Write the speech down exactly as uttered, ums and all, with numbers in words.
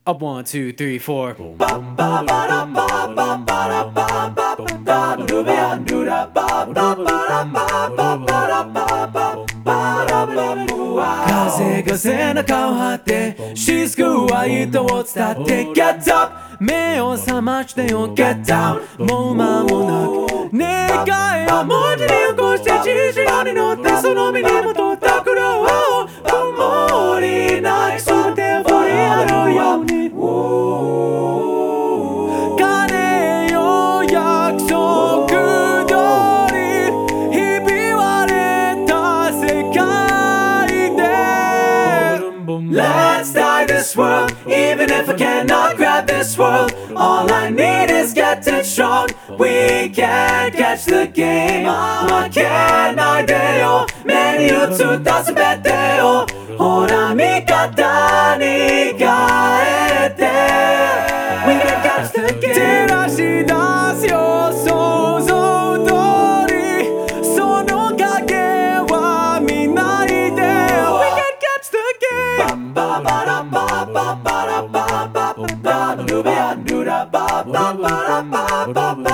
Up one, two, three, four.風が背中を張って雫は糸を伝って Get up 目を覚ましてよ Get down もう間もなく願いを文字に起こして地上に乗ってその身にもとった苦労を曇りない全てを振り合うように金よ約束通りひび割れた世界で Let's die this world even if I cannot grab this world All I need is getting strong We can't catch the game 負けないでよ目に映った全てをほら味方に変えて We can catch the game 照らし出すよ想像通りその影は見ないで We can catch the game ババラバババラバババババババババババババ